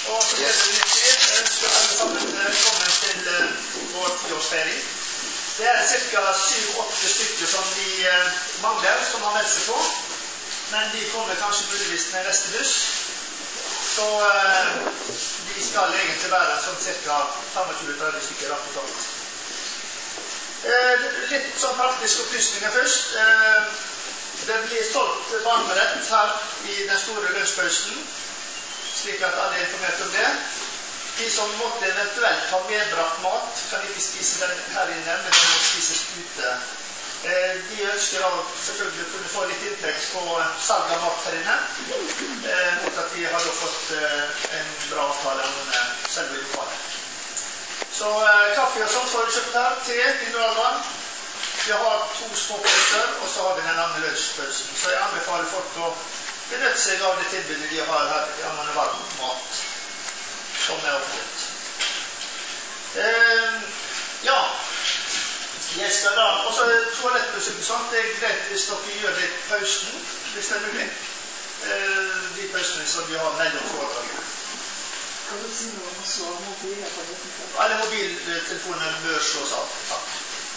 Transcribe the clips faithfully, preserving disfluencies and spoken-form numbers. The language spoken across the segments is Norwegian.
Og så ble det litt tid. Jeg ønsker alle sammen velkommen til vår tiårsfeiring. Det er ca. syv-åtte stykker som vi mangler, som har meldt seg på. Men de kommer kanskje muligvis med neste buss. Så de skal egentlig være sånn ca. tjuefem til tretti stykker totalt. Litt sånn praktiske opplysninger først. Det blir solgt varmerett her i den store lunsjpausen, slik at alle er informert om det. De som måtte eventuelt ha medbrakt mat, kan ikke spise den her inne, men den må spises ute. De ønsker da selvfølgelig å kunne få litt inntekt på salg av mat her inne, mot at vi har da fått en bra avtale om selve lokalet. Så kaffe og sånt får vi kjøpt her, te, mineralvann. Vi har to små pølser, og så har vi den andre lunsjpølsen. Så jeg anbefaler folk å benytte seg av det tilbudet de har her i Amman varm mat, som er offentlig. Eh, ja, jeg skal da, og så toalettmusikk og sånt, det er greit hvis dere gjør det i pausen, hvis det er mulig. Eh, de pausene som vi har mellom foredragene. Alle mobiltelefoner bør slås av. Takk.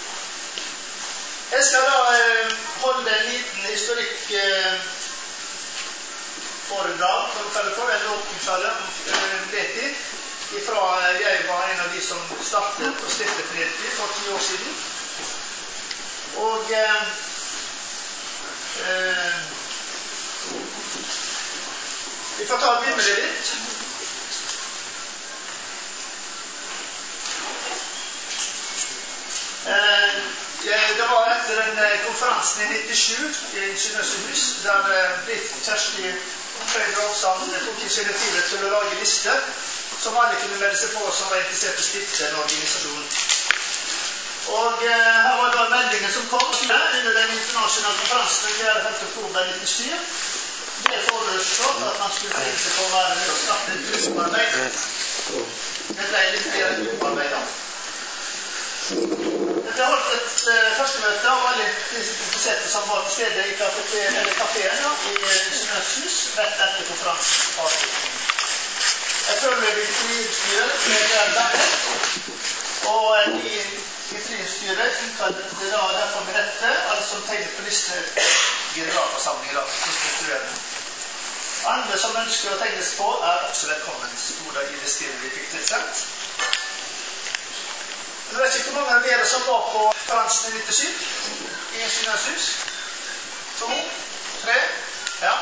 Jeg skal da eh, holde en liten historikk eh, foredrag, som vi kaller for, eller åpningstale om eh, Leti, ifra jeg var en av de som startet og stiftet Leti for ti år siden. Og eh, eh, vi får ta og begynne det litt. Eh, det var etter den konferansen i nittisju i Ingeniørshus, der Britt Kjersti Frøyd-Ropsand tok initiativet til å lage lister som alle kunne melde seg på som var interessert i å stifte en organisasjon. Og eh, her var da meldingen som kom under den internasjonale konferansen den fjerde til femte oktober nittisju. Det foreslått at man skulle tenke seg på å være med og starte et gruppearbeid. Det ble litt mer gruppearbeid da. Det ble holdt et uh, første møte av alle interesserte som var til stede i kafeen ja, i Ingeniørshus rett etter konferansens avslutning. Jeg følger i fristyret med den dagen, og i, i fristyret innkallet det da derfor med dette, alle som tegnet på liste generalforsamlinger da, konstituerende. Andre som ønsker å tegnes på er også velkommen, stod da i det stedet vi fikk tilsendt. Jeg vet ikke hvor mange av dere som var på konferansen i nittisju i Ingeniørshus. To, tre, ja.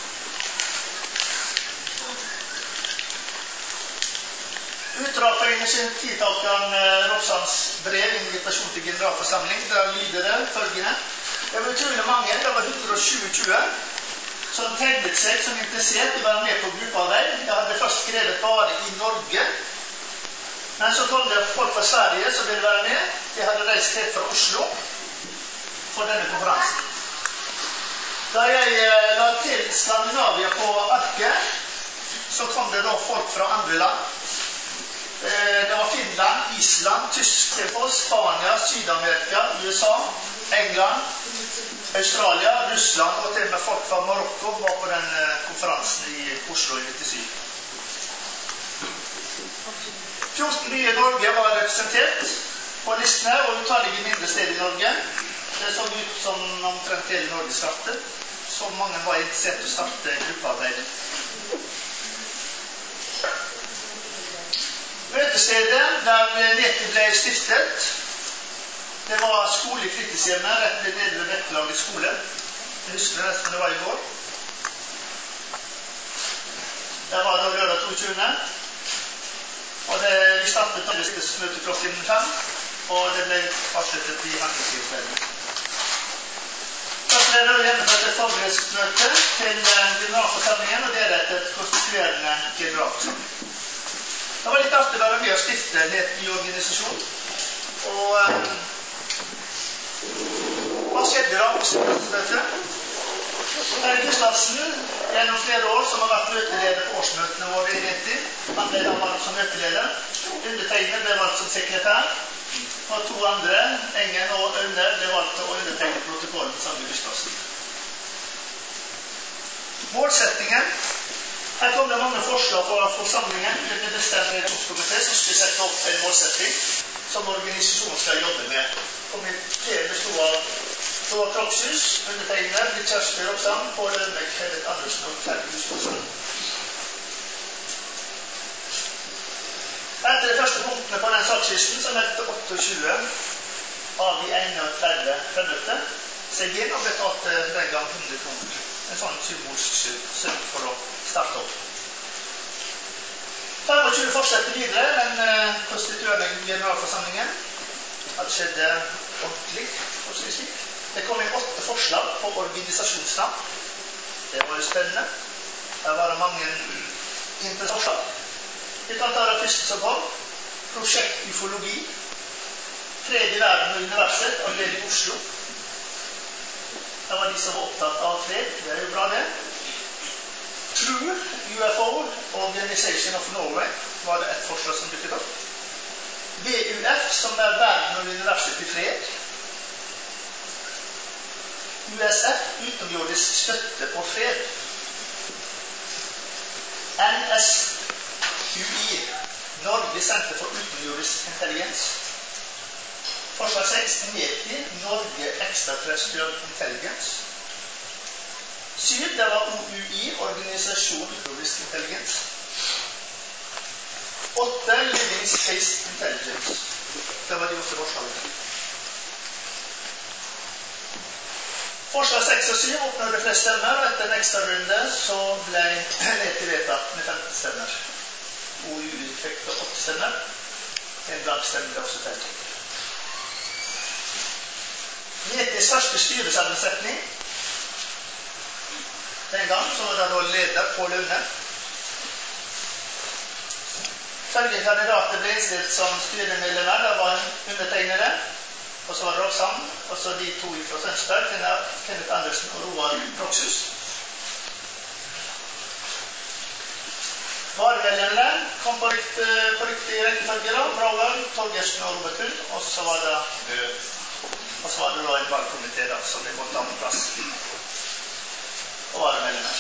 Utdrag fra initiativtakeren Ropsands brev, invitasjon til generalforsamling, der lyder det følgende. Det var utrolig mange, det var hundre og tjue som tegnet seg som interessert i å være med på gruppearbeid. Jeg hadde først skrevet bare i Norge. Men så kom det folk fra Sverige som ville være med. De hadde reist helt fra Oslo for denne konferansen. Da jeg eh, la til Skandinavia på arket, så kom det da folk fra andre land. Eh, det var Finland, Island, Tyskland, Spania, Sydamerika, U S A, England, Australia, Russland og til og med folk fra Marokko var på den eh, konferansen i Oslo i nittisju. fjorten byer i Norge var representert på listene, og utallige mindre steder i Norge. Det så ut som omtrent hele Norge startet. Så mange var interessert i å starte gruppearbeid. Møtestedet der Leti ble stiftet, det var skole i fritidshjemmet rett ved Nedre Bekkelaget skole. Jeg husker det nesten det var i går. Der var det lørdag toogtyvende Og det, vi startet med møte klokken fem, og det ble avsluttet i handelstilfellet. Da ble det gjennomført et forberedelsesmøte til generalforsamlingen, og deretter et konstituerende generalforsamling. Det var litt artig å være med å stifte en helt ny organisasjon. Og um, hva skjedde da på stiftelsemøtet? Terje Gustavsen, gjennom flere år, som har vært møteleder på årsmøtene våre i Leti. Han ble da valgt som møteleder. Undertegnet ble valgt som sekretær. Og to andre, Engen og Øyne, ble valgt til å undertegne protokollen sammen med Gustavsen. Målsettingen Her kom det mange forslag fra forsamlingen. Det ble bestemt i en komité som skulle sette opp en målsetting som organisasjonen skal jobbe med. Komiteen bestod av Tore Proxus, undertegnede, Kjersti Ropsand, Pål Lønnek, Kenneth Andersen og Terje Husmann. Etter de første punktene på den sakslisten så meldte åttiåtte av de enogtredve fremmøtte seg inn og betalte den gang hundre kroner. En sånn symbolsk sum for å starte opp. tjuefem fortsetter videre den konstituerende generalforsamlingen. Det skjedde ordentlig, for å si slik. Det kom inn åtte forslag på organisasjonsnavn. Det var jo spennende. Der var det mange interessante forslag. Vi kan ta det første som kom. Prosjekt ufologi. Fred i verden og universet, avdeling i Oslo. Det var de som var opptatt av fred. Det er jo bra, det. True, U F O, Organization of Norway, var det et forslag som dukket opp. V U F, som er verden og universet til fred. U S F, utenomjordisk støtte på fred. N S U I, Norge Senter for utenomjordisk intelligens. Forslag seks, NETI, Norge Extraterrestrial Intelligence. syv, det var O U I, Organisasjon utenomjordisk intelligens. åtte, Living Space Intelligence. Det var de åtte forslagene. Forslag seks og syv oppnådde flest stemmer, og etter en ekstra runde så ble NETI vedtatt med femten stemmer. O U I fikk åtte stemmer. En blank stemme ble også telt. NETIs første styresammensetning den gang, så var det da leder Pål Lønnek. Følgende kandidater ble innstilt som styremedlemmer. Det var undertegnede, og så var det Ropsand, og så de to fra Tønsberg, Kenneth Andersen og Roar Proxus. Varemedlemmene kom på riktig, på riktig rekkefølge da. Brauvald, Torgersen og Robert Hund, og så var det og så var det da en valgkomité da, som vi måtte ha på plass. Og varemedlemmer.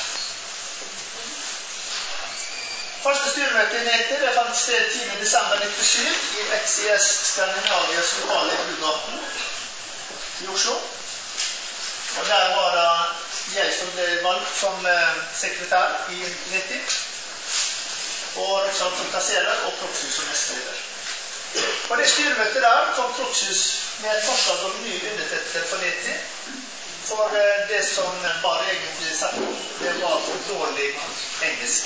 Første styremøte i NETI det fant sted tiende desember nittisju i X I S Skandinavias lokale i Brugaten i Oslo. Og der var det jeg som ble valgt som eh, sekretær i NETI. Og Ropsand som kasserer, og Proxus som nestleder. På det styremøtet der kom Proxus med et forslag om ny undertittel for NETI. For det som var egentlig sagt, det var for dårlig engelsk.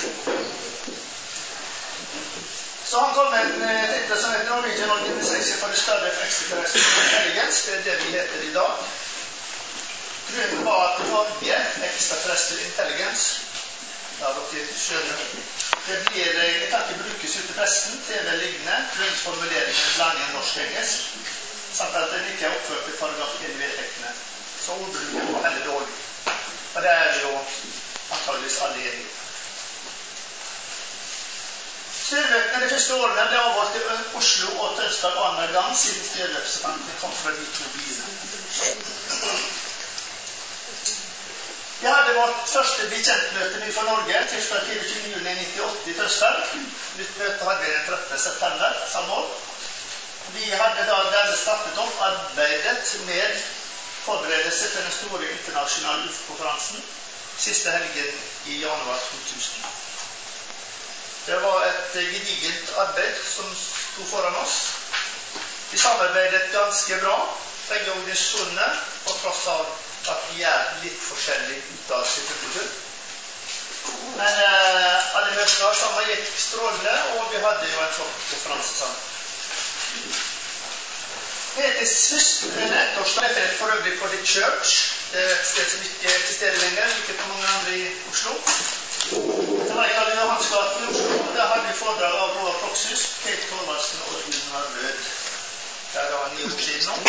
Så han kom med en tittel som heter Norwegian Organization for the Study of Extraterrestrial Intelligence. Det er det vi heter i dag. Grunnen var at Norge Extraterrestrial Intelligence, da dere skjønner, det blir, det kan ikke brukes ut i pressen til det liggende, grunns formuleringen blanding norsk-engelsk, samt at den ikke er oppført i paragraf en i vedtektene. Så ordbruken var veldig dårlig. Og det er jo antageligvis alle enige. Styremøtene de første årene ble avholdt i Oslo og Tønsberg annenhver gang siden styrrepresentantene kom fra de to byene. Vi hadde vårt første bli-kjent-møte ny for Norge tirsdag fireogtyvende juni nittiåtte i Tønsberg. Nytt møte hadde vi den trettende september samme år. Vi hadde da dermed startet opp arbeidet med forberedelse til den store internasjonale U F O-konferansen siste helgen i januar to tusen. Det var et gedigent arbeid som sto foran oss. Vi samarbeidet ganske bra, begge organisasjonene, på tross av at vi er litt forskjellige utdannelse i publikum. Men eh, alle møter sammen gikk strålende, og vi hadde jo en flott konferanse sammen. NETIs første nettorsdag er for øvrig på The Church. Det er et sted som ikke eksisterer lenger, ikke på mange andre i Oslo. Det var i Karl Johans gate i Oslo. Der hadde vi foredrag av Roar Proxus, Kate Thorvaldsen og Gunnar Rød. Det er da ni år siden nå.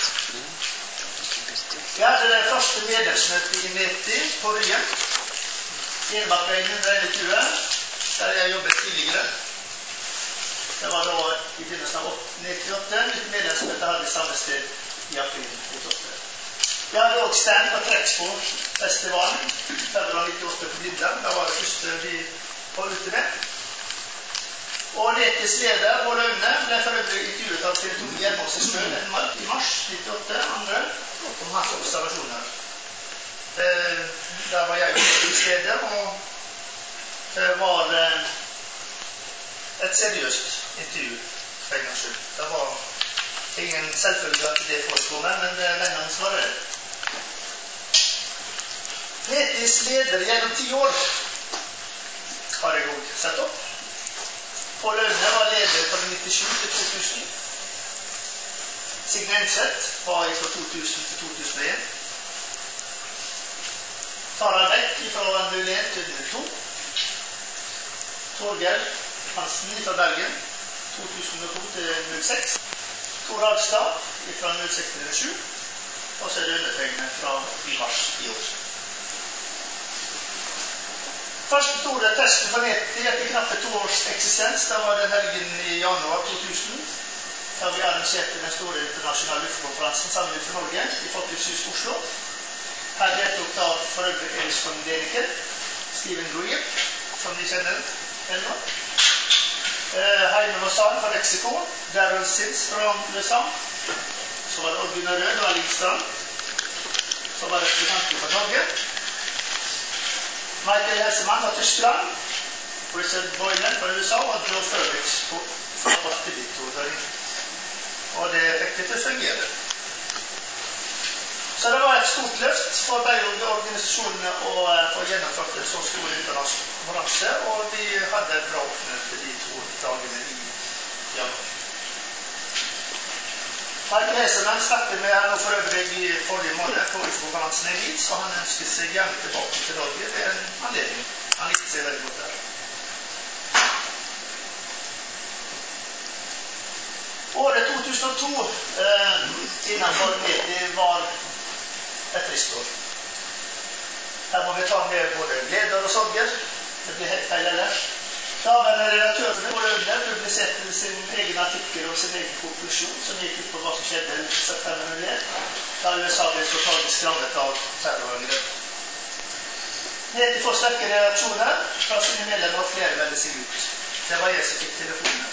Vi hadde det første medlemsmøtet i NETI på Ryen. Enebakveien hundre og tjue, der jeg jobbet tidligere. Det var da i begynnelsen av nittiåtte. Nytt medlemsmøte hadde vi samme sted i april nittiåtte. Vi hadde også stand på Trexpo-festivalen, februar nittiåtte på Blindern. Da var det første vi Netis leder, Bård Aune, ble for øvrig intervjuet av T V to Hjelmås i Støl i mars nittiåtte, andre, om hans observasjoner. Eh, der var jeg i stedet, og det var eh, et seriøst intervju, for en gangs skyld. Det var ingen selvfølge at det forekom, men vennene hans var det. Netis leder gjennom ti år har jeg også sett opp. Bård Aune var leder fra nittisju til to tusen. Signe Enseth var fra to tusen til to tusen og en. Tara Beck fra null en til null to. Torgeir Hansen fra Bergen, to tusen og to til null seks. Tor Hagstad fra null seks til null sju. Og så er det undertegnet fra i mars i år. Første store testen for Neti etter knappe to års eksistens, da var den helgen i januar to tusen, da vi arrangerte den store internasjonale luftkonferansen sammen for Norge i Folkets hus Oslo. Her deltok da for øvrig Elis von Däniken, Stephen Greer, som vi kjenner ennå. Eh, Heine Mossan fra Mexico, Darrell Sins fra U S A, så var det Oddbjørn Rød og Lindstrand, så var det representanter fra Norge. Michael Hessemann fra Tyskland, Richard Boylan fra U S A og Joe Furwicks fra Bastiditor. Og det fikk det til å fungere. Så det var et stort løft for begge organisasjonene å få gjennomført en så stor internasjonal konferanse, og vi hadde et bra oppmøte de to dagene i januar. Michael Hessemann snakket med her nå for øvrig i forrige måned på konferansen i Leeds, og han ønsket seg gjerne tilbake til Norge ved en anledning. Han likte seg veldig godt der. Året to tusen og to eh, innenfor Neti var et tristår. Her må vi ta med både gleder og sorger. Det blir helt feil ellers. Daværende redaktørene Bård Aune publiserte sin egen artikkel og sin egen konklusjon, som gikk ut på hva som skjedde i september null en, da U S A ble så tragisk rammet av terrorangrep. Neti får sterke reaksjoner fra sine medlemmer og flere velger seg ut. Det var jeg som fikk telefonene.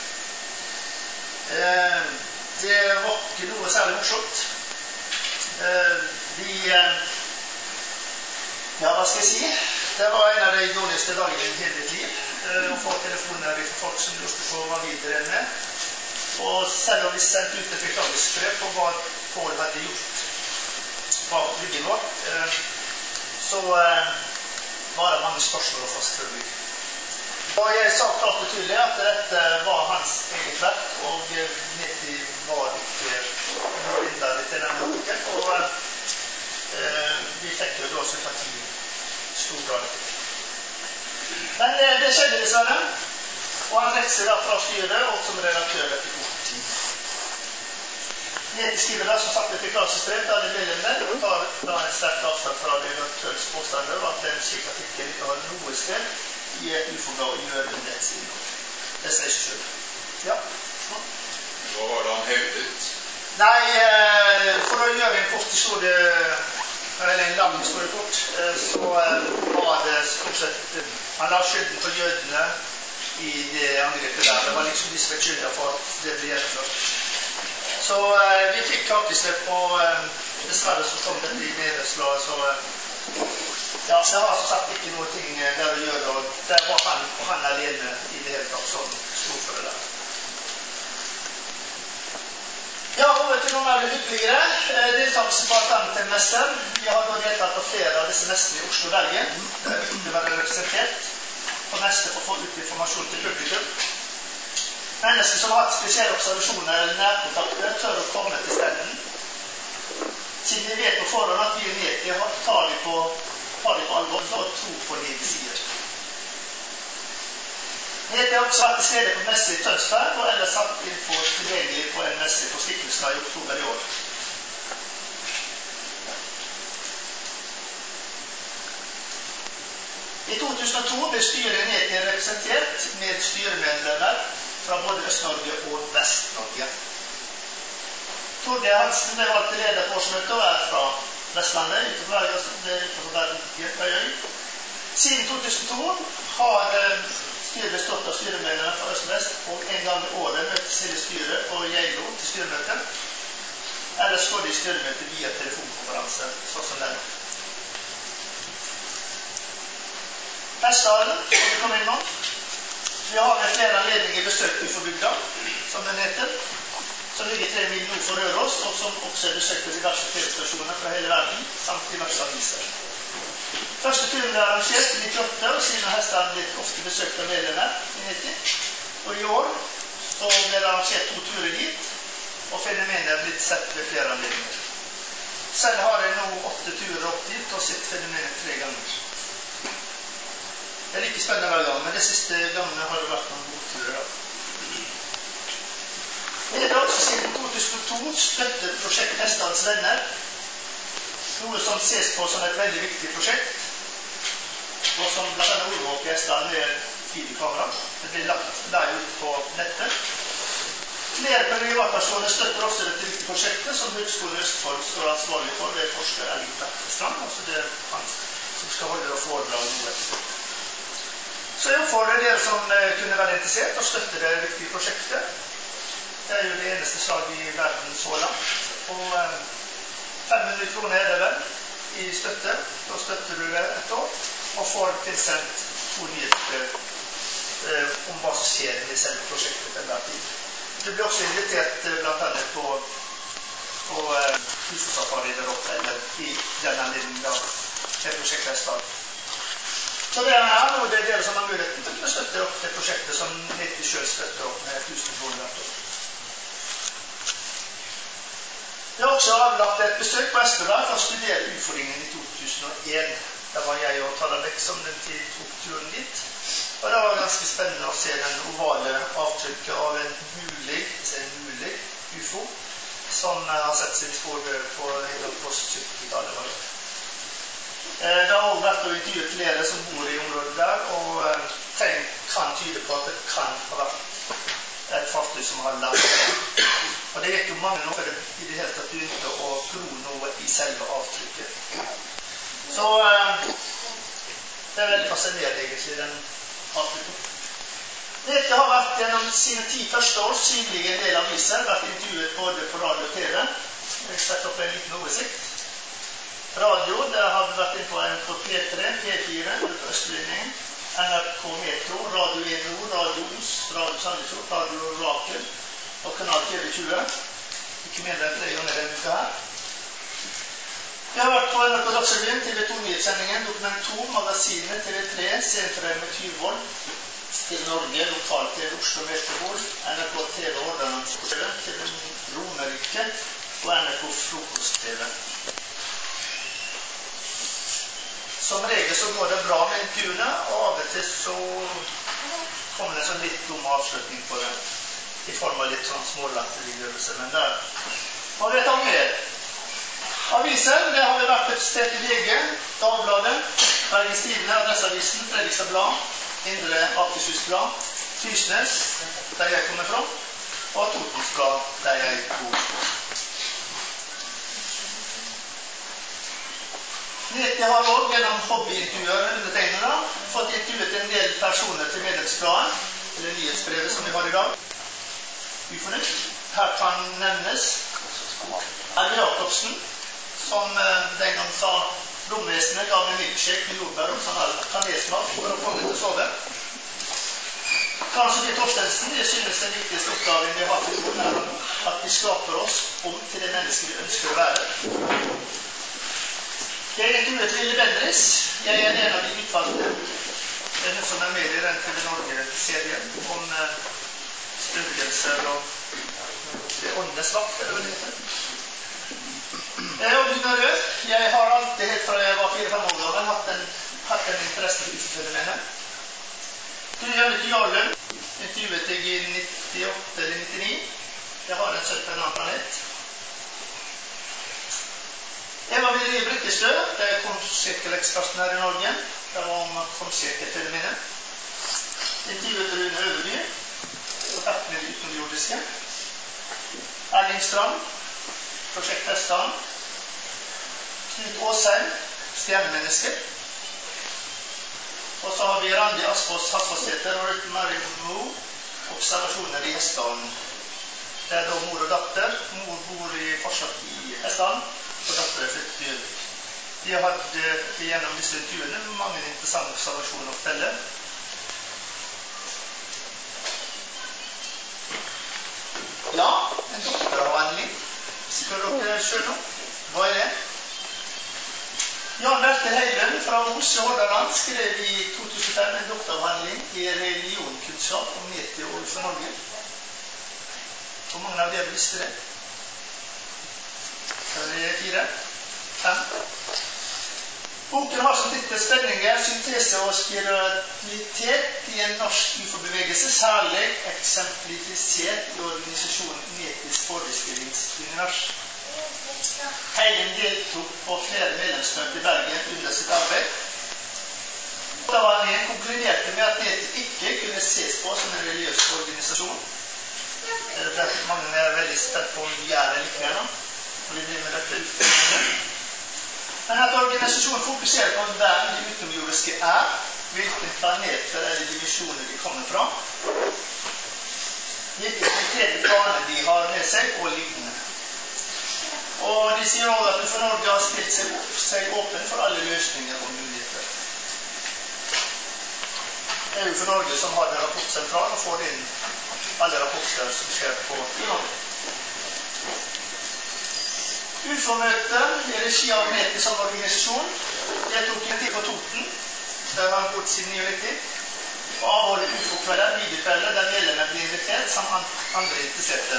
Eh, det var ikke noe særlig morsomt. Eh, vi eh, Ja, hva skal jeg si? Det var en av de dårligste dagene i hele mitt liv. Å få telefoner fra folk som lurte på hva vi drev med. Og selv om vi sendte ut et beklagelsesbrev på hva Pål hadde gjort bak ryggen vår, så var det mange spørsmål å få selvfølgelig. Og jeg sa klart og tydelig at dette var hans eget verk, og Neti var ikke noe innlærig til denne boken. Og eh, vi fikk jo da sympati stor grad. Men det, det skjedde dessverre, og han trekte seg da fra styret og som redaktør etter kort tid. Neti skriver da som sagt et beklagelsesbrev til alle medlemmene og tar da en sterk avstand fra redaktørens påstander og at en slik artikkel ikke har noe sted i et uforga å gjøre med dets innhold. Det sier seg selv. Ja. Hva var det han hevdet? Nei, for å gjøre en kort historie, eller en lang historie kort, så var det stort sett han la skylden på jødene i det angrepet der. Det var liksom de som ble skyldet for at det ble gjennomført. Så vi fikk kakeslepp, og dessverre så kom dette i medlemsbladet, så ja, det har så sagt ikke noe ting der å gjøre, og det var han og han alene i det hele tatt som stod for det der. Ja, over til noen av det hyggeligere. Deltakelse på Alternativ-mester. Vi har da deltatt på flere av disse mestene i Oslo og Bergen. Det er viktig å være representert på mester for å få ut informasjon til publikum. Mennesker som har hatt spesielle observasjoner eller nærkontakter tør å komme til stenden. Siden vi vet på forhånd at vi i Neti tar de på, tar de på alvor og tro på det de sier. Neti har også vært til stede på messe i Tønsberg, og ellers satt info tilgjengelig på en messe på Stiklestad i oktober i år. I to tusen og to ble styret Neti representert med styremedlemmer fra både Øst-Norge og Vest-Norge. Torgeir Hansen ble valgt til leder på årsmøtet og er fra Vestlandet, utenfor Bergen. Siden to tusen og to har Styret bestått av styremedlemmer fra øst og vest, og en gang i året møtes hele styret på Geilo til styremøte. Ellers går de i styremøte via telefonkonferanse, sånn som den. Hessdalen, som vi kom inn nå. Vi har ved flere anledninger besøkt Uforbygda, som den heter, som ligger tre mil nord for Røros, og som også er besøkt på diverse telestasjoner fra hele verden, samt diverse aviser. Første turen ble arrangert i nittiåtte, og siden har Hessdalen blitt ofte besøkt av medlemmer i nitti. Og i år så ble det arrangert to turer dit, og fenomenet er blitt sett ved flere anledninger. Selv har jeg nå åtte turer opp dit, og sett fenomenet tre ganger. Det er like spennende hver gang, men de siste gangene har det vært noen bokturer. Det er også siden to tusen og to støttet prosjekt Hessdalens venner, noe som ses på som et veldig viktig prosjekt, og som blant annet overvåker Hessdalen med videokamera. Det blir lagt der ut på nettet. Flere privatpersoner støtter også dette viktige prosjektet, som Høgskolen i Østfold står ansvarlig for ved forsker Erling Tvedt-Strand, altså det er han som skal holde og foredrag noe. Så jeg oppfordrer dere som kunne være interessert og støtte det viktige prosjektet. Det er jo det eneste slaget i verden så langt. Og fem hundre kroner er det vel i støtte. Da støtter du det et år og får tilsendt to nyheter eh, om hva som skjer med selve prosjektet til hver tid. Du blir også invitert blant annet på, på eh, husesafari der oppe, eller i den anledningen da det prosjektet er startet. Så det er her, og det er dere som har muligheten til å støtte opp det prosjektet som nitti selv støtter opp med tusen kroner hvert år. Jeg har også avlagt et besøk på Esperberg for å studere uforingen i to tusen og en. Da var jeg og Tallabekk som den tid tok turen dit. Og det var ganske spennende å se den ovale avtrykket av en mulig, en mulig ufo, som har sett sin spor på, på syttitallet. Det har også vært å intervjue flere som bor i området der, og ting kan tyde på at det kan ha vært et fartøy som har landet. Og det gikk jo mange noe i det hele tatt begynte å gro noe i selve avtrykket. Så det er veldig fascinerende egentlig, den avtrykket. Dette har vært gjennom sine ti første år synlig i en del aviser, vært intervjuet både på radio og T V. Jeg setter opp en liten oversikt. Radio, der har vi vært inn på en på P tre, P fire, på Østlinjen, N R K Metro, Radio en Nord, Radio Os, Radio Sandefjord, Radio Rakel og kanal T V tjue. Ikke mindre enn tre ganger denne uka her. Vi har vært på N R K Dagsrevyen, T V to-nyhetssendingen, Dokument to, magasinet, T V tre, Senfrem med Tyrvoll, til Norge, lokalt til Oslo Metropol, N R K T V Hordaland, til Romerike og N R K Frokost-T V. Som regel så går det bra med intervjuene, og av og til så kommer det en sånn litt dum avslutning på det, i form av litt sånn smålatterliggjørelse, men der har vi et annet. Avisen, det har vi vært representert i V G, Dagbladet, Bergens Tidende, Adresseavisen, Fredrikstad Blad, Indre Akershus Blad, Tysnes, der jeg kommer fra, og Totens Blad, der jeg bor. Nitti har også gjennom hobbyintervjuer undertegnere fått intervjuet en del personer til medlemsbladet, eller nyhetsbrevet som vi har i dag. Ufornytt. Her kan nevnes Erle Jacobsen, som den gang sa romvesenet ga meg milkshake med jordbær og sånn kanelsmak for å få meg til å sove. Kanskje de Torstensen, jeg synes den viktigste oppgaven vi har til jorden er at vi skaper oss om til det mennesket vi ønsker å være. Jeg er intervjuet Lille Bendriss. Jeg er en av de utvalgte. Det er hun som er med i den T V Norge-serien om eh, spøkelser og det åndenes vakt, eller hva det heter. Jeg er Gunnar Rød. Jeg har alltid, helt fra jeg var fire-fem år gammel, hatt en, hatt en interesse for ufo-fenomenet. Gry Jannicke Jarlund intervjuet jeg i nittiåtte eller nittini. Jeg har en sønn på en annen planet. Eva Marie Brekkestø, det er krumsirkeleksperten her i Norge. Det var om krumsirkelfenomenet. Intervjuet Rune Øverby, kontakt med det utenomjordiske. Erling Strand, Prosjekt Hessdalen. Knut Åsheim, Stjernemennesker. Og Og så har vi Randi Asfoss Hasfossæter og Ruth Marie Mo, observasjoner i Hessdalen. Det er da mor og datter. Mor bor i, fortsatt i Hessdalen, og datter er flyttet til Gjøvik. Vi har hatt gjennom disse intervjuene mange interessante observasjoner å fortelle. Ja, en doktoravhandling. Spør dere selv nå. Hva er det? Jan Bertel Heiden fra Ose Hordaland skrev i to tusen fem en doktoravhandling i religionkunnskap om Neti og for Norge. Hvor mange av dere visste det? Er det fire? Fem? Boken har som tittel «Spenninger, syntese og spiritualitet i en norsk U F O-bevegelse, særlig eksemplifisert i organisasjonen Netis forestillingsunivers». Heiden deltok på flere medlemsmøter i Bergen under sitt arbeid. Doktoravhandlingen konkluderte med at Neti ikke kunne ses på som en religiøs organisasjon. Det er derfor mange er veldig spent på om vi er det like nå, og vi driver med dette utfordringen. Men at organisasjonen fokuserer på hvem de utomjordiske er, hvilke planeter eller divisjoner de kommer fra, hvilke konkrete planer de har med seg og lignende. Og de sier også at U F O Norge har stilt seg, opp, seg åpen for alle løsninger og muligheter. Det er U F O Norge som har en rapportsentral og får inn alle rapporter som skjer på i Norge. U F O-møtet i regi av Neti som organisasjon. Jeg tok en tid på Toten, der har bodd siden nittiåtte, og avholdet U F O-kvelder, videokvelder, der medlemmene blir invitert som andre interesserte.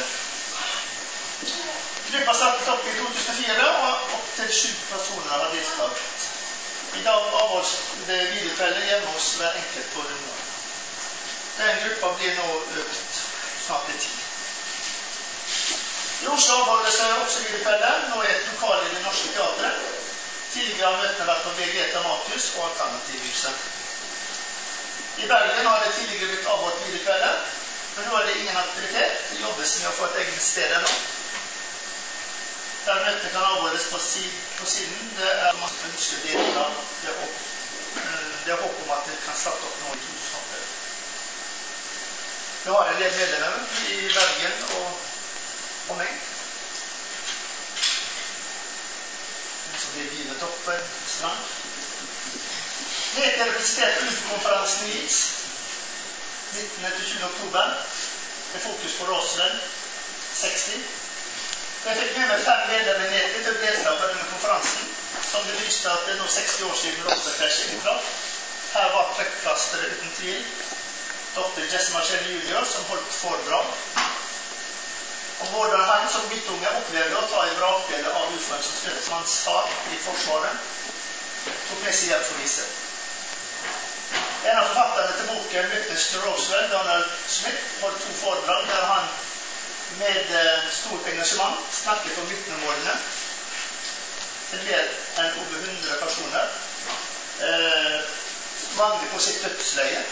Gruppa startet opp i to tusen fire, og opp til sju personer har deltatt. I dag avholdes det videokvelder hjemme hos hver enkelt på Rundland. Den gruppa blir nå økt snart til ti. I Oslo avholdes det også videokvelder, nå i et lokal i Det Norske Teatret. Tidligere har møtene vært på B G Dramatius og Alternativhuset. I Bergen har det tidligere blitt avholdt videokvelder, men nå er det ingen aktivitet. Det jobbes med å få et eget sted nå. Der møtene kan avholdes på, siden, på siden. Det er masse ønsker deler av det, det er håp om at det kan starte opp nå i to tusen åtte. Vi har en del medlemmer i Bergen og og meg. Så blir vi givet opp på en strand. Neti er representert på U F O-konferansen i Leeds nittende til tjuende oktober med fokus på Roswell seksti. Jeg fikk med meg fem medlemmer i Neti til å delta på denne konferansen, som belyste at det er nå seksti år siden Roswell-krasjen inntraff. Her var trekkplasteret uten tvil doktor Jesse Marcel junior som holdt foredrag om hvordan han som guttunge opplevde å ta i vrakdeler av U F O-en som støttes hans far i Forsvaret, tok med seg hjem for å vise. En av forfatterne til boken, Witness to Roswell, Donald Smith, holdt to foredrag der han med stort engasjement snakket om vitnemålene til mer enn over hundre personer, eh, mange på sitt dødsleie,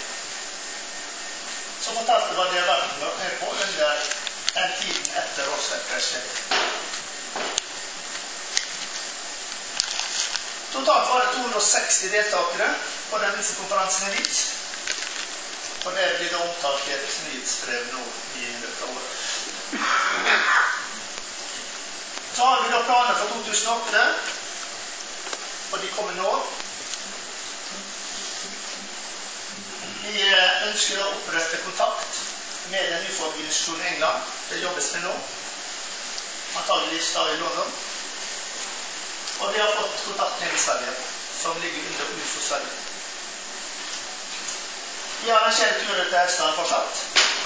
som fortalte hva de har vært med på under den tiden etter Roswell-krasjen. Totalt var det to hundre og seksti deltakere på den neste konferansen i Leeds, og det blir det omtalt i et nyhetsbrev nå i løpet av året. Så har vi da planer for to tusen åtte, og de kommer nå. Vi ønsker å opprette kontakt med den U F O-organisasjonen i England. Det jobbes med nå, antageligvis da i London. Og vi har fått kontakt med i Sverige, som ligger under U F O Sverige. Vi arrangerer turer til Hessdalen fortsatt.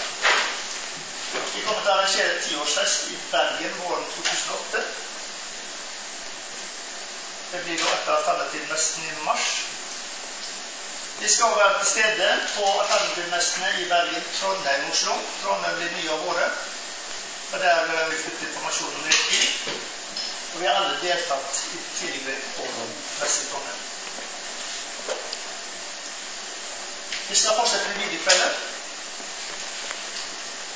Vi kommer til å arrangere tiårsfest i Bergen våren to tusen åtte. Det blir nå etter alternativmessen i mars. Vi skal være til stede på alternativmessene i Bergen, Trondheim og Oslo. Trondheim blir mye av året, og der har vi fått informasjon om det. Og vi har alle deltatt i tidligere på messen i Trondheim. Vi skal fortsette med videokvelder.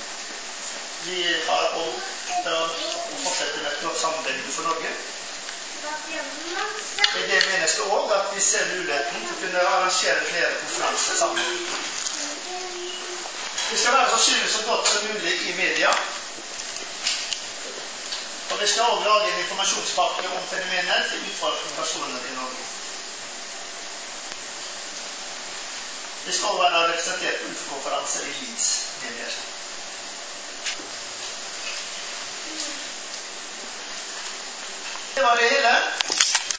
Vi har også fortsette med et godt samarbeid for Norge. I det menes det også at vi ser muligheten til å kunne arrangere flere konferanser sammen. Vi skal være så synlige så godt som mulig i media. Og vi skal også lage en informasjonspakke om fenomenet til utvalgte personer i Norge. Vi skal også være representert på U F O-konferanser i Leeds med mer. Det var det hele.